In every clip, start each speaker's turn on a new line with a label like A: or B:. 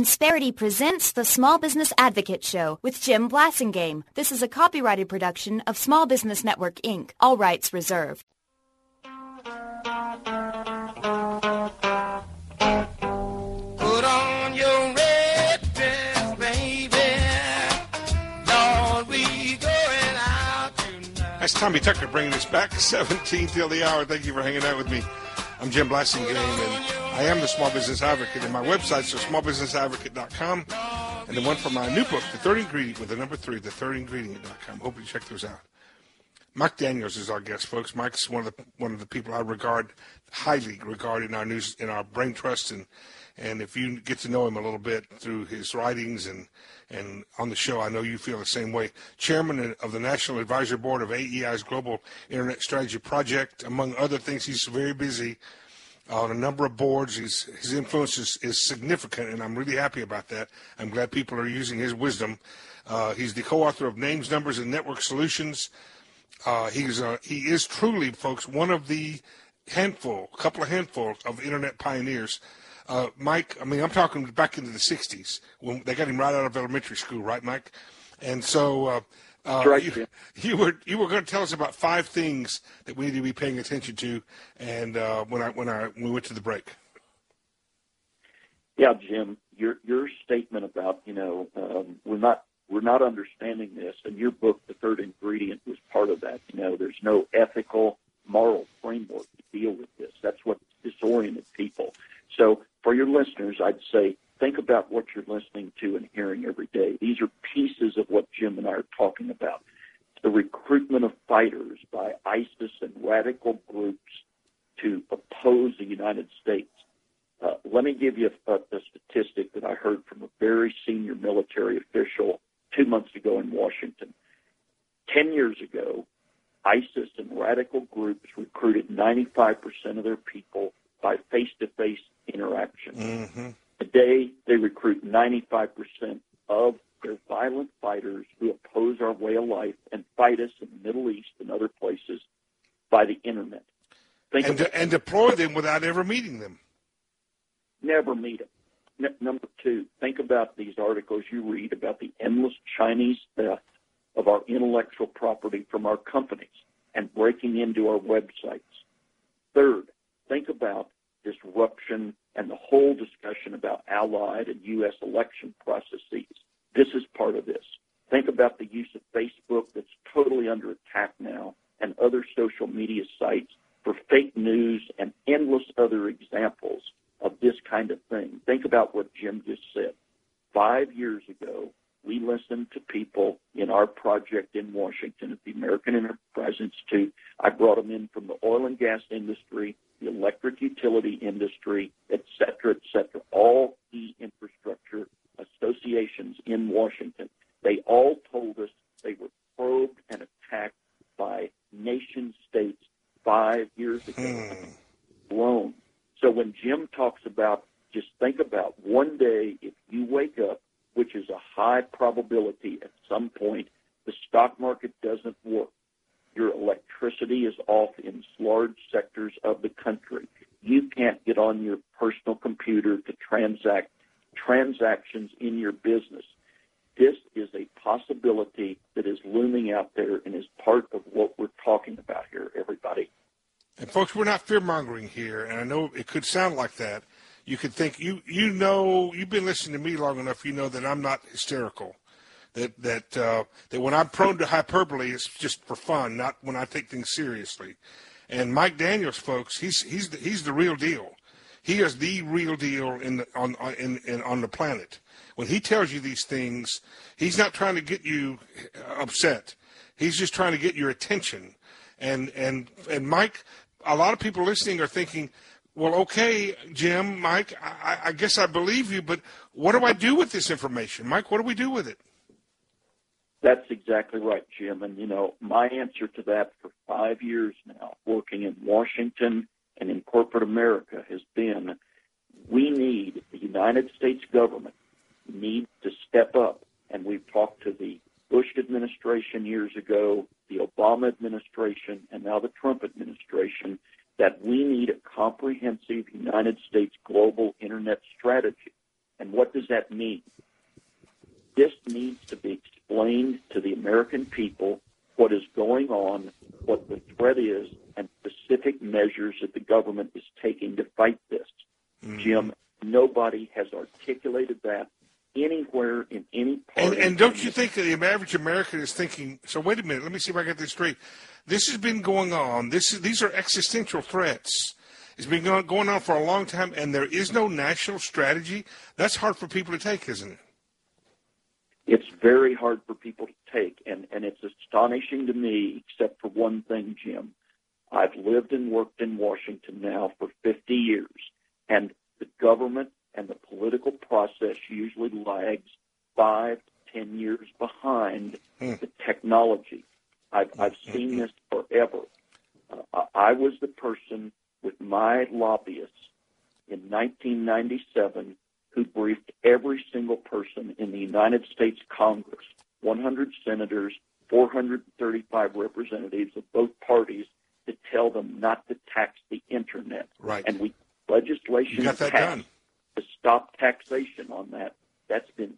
A: Insperity presents the Small Business Advocate Show with Jim Blasingame. This is a copyrighted production of Small Business Network, Inc., all rights reserved.
B: Put on your red dress, baby. Lord, we going out tonight.
C: That's Tommy Tucker bringing us back 17 till the hour. Thank you for hanging out with me. I'm Jim Blasingame, and I am the Small Business Advocate, and my websites are smallbusinessadvocate.com, and the one for my new book, The Third Ingredient, with the number 3, thethirdingredient.com. Hope you check those out. Mike Daniels is our guest, folks. Mike's one of the people I highly regard in our news, in our brain trust, and if you get to know him a little bit through his writings and on the show, I know you feel the same way. Chairman of the National Advisory Board of AEI's Global Internet Strategy Project. Among other things, he's very busy on a number of boards. His influence is significant, and I'm really happy about that. I'm glad people are using his wisdom. He's the co-author of Names, Numbers, and Network Solutions. He is truly, folks, one of the handful of Internet pioneers. Mike, I mean, I'm talking back into the 60s when they got him right out of elementary school, right, Mike? And so
D: right,
C: you were going to tell us about 5 things that we need to be paying attention to, and when we went to the break.
D: Yeah, Jim, your statement about we're not understanding this, and your book, The Third Ingredient, was part of that. There's no ethical, moral framework to deal with this. That's what disoriented people. So for your listeners, I'd say think about what you're listening to and hearing every day. These are pieces of what Jim and I are talking about. The recruitment of fighters by ISIS and radical groups to oppose the United States. Let me give you a statistic that I heard from a very senior military official 2 months ago in Washington. 10 years ago, ISIS and radical groups recruited 95% of their people by face-to-face interaction.
C: Mm-hmm.
D: Today, they recruit 95% of their violent fighters who oppose our way of life and fight us in the Middle East and other places by the Internet.
C: And deploy them without ever meeting them.
D: Never meet them. Number 2, think about these articles you read about the endless Chinese theft of our intellectual property from our companies and breaking into our websites. 3rd, think about disruption and the whole discussion about allied and U.S. election processes. This is part of this. Think about the use of Facebook that's totally under attack now and other social media sites for fake news and endless other examples of this kind of thing. Think about what Jim just said. 5 years ago, we listened to people in our project in Washington at the American Enterprise Institute. I brought them in from the oil and gas industry, the electric utility industry, et cetera, all key infrastructure associations in Washington. They all told us they were probed and attacked by nation states 5 years ago alone. So when Jim talks about, just think about one day if you wake up, which is a high probability at some point, the stock market doesn't work. Your electricity is off in large sectors of the country. You can't get on your personal computer to transact transactions in your business. This is a possibility that is looming out there and is part of what we're talking about here, everybody.
C: And folks, we're not fear-mongering here, and I know it could sound like that. You could think, you've been listening to me long enough, you know that I'm not hysterical. That when I'm prone to hyperbole, it's just for fun, not when I take things seriously. And Mike Daniels, folks, he's the real deal. He is the real deal on the planet. When he tells you these things, he's not trying to get you upset. He's just trying to get your attention. And Mike, a lot of people listening are thinking, well, okay, Jim, Mike, I guess I believe you, but what do I do with this information? Mike, what do we do with it?
D: That's exactly right, Jim. And, my answer to that for 5 years now, working in Washington and in corporate America, has been the United States government needs to step up. And we've talked to the Bush administration years ago, the Obama administration, and now the Trump administration, that we need a comprehensive United States global Internet strategy. And what does that mean? This needs to be explained to the American people, what is going on, what the threat is, and specific measures that the government is taking to fight this. Mm-hmm. Jim, nobody has articulated that anywhere in any part.
C: And don't you think the average American is thinking, so wait a minute, let me see if I get this straight. This has been going on. These are existential threats. It's been going on for a long time, and there is no national strategy. That's hard for people to take, isn't it?
D: It's very hard for people to take, and it's astonishing to me, except for one thing, Jim. I've lived and worked in Washington now for 50 years, and the government and the political process usually lags 5 to 10 years behind the technology. I've seen this forever. I was the person with my lobbyists in 1997 who briefed every single person in the United States Congress, 100 senators, 435 representatives of both parties, to tell them not to tax the Internet.
C: Right.
D: And we legislation
C: got that
D: passed
C: done
D: to stop taxation on that. That's been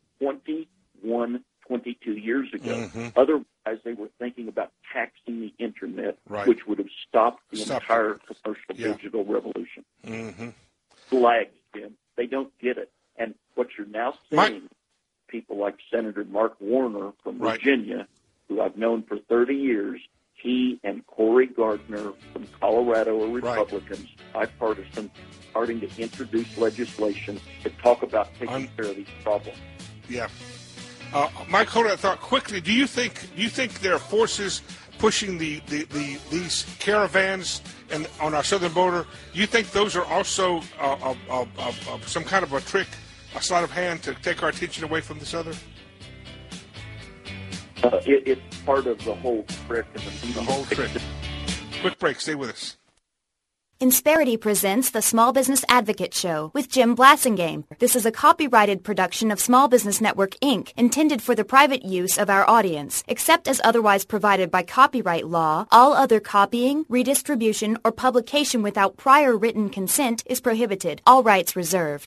D: 22 years ago. Mm-hmm. Otherwise, they were thinking about taxing the Internet,
C: right,
D: which would have stopped the entire commercial digital revolution.
C: Mm-hmm.
D: Flags, Jim. They don't get it. And what you're now seeing, people like Senator Mark Warner from Virginia, who I've known for 30 years, he and Cory Gardner from Colorado are Republicans, bipartisan, starting to introduce legislation to talk about taking care of these problems.
C: Yeah. Mike, hold that thought quickly. Do you think there are forces pushing these caravans on our southern border? Do you think those are also some kind of a trick, a sleight of hand to take our attention away from the southern?
D: It's part of the whole trick.
C: The whole trick. Quick break. Stay with us.
A: Insperity presents the Small Business Advocate Show with Jim Blasingame. This is a copyrighted production of Small Business Network, Inc., intended for the private use of our audience. Except as otherwise provided by copyright law, all other copying, redistribution, or publication without prior written consent is prohibited. All rights reserved.